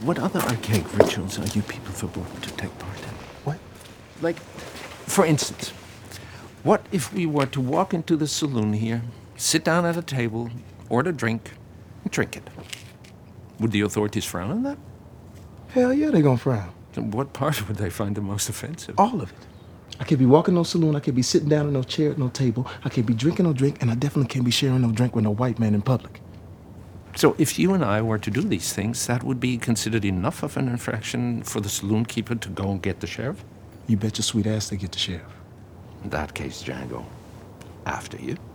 What other archaic rituals are you people forbidden to take part in? What? Like, for instance, what if we were to walk into the saloon here, sit down at a table, order a drink, and drink it? Would the authorities frown on that? Hell yeah, they gonna frown. Then what part would they find the most offensive? All of it. I can't be walking no saloon, I can't be sitting down in no chair at no table, I can't be drinking no drink, and I definitely can't be sharing no drink with no white man in public. So if you and I were to do these things, that would be considered enough of an infraction for the saloon keeper to go and get the sheriff? You bet your sweet ass they get the sheriff. In that case, Django, after you.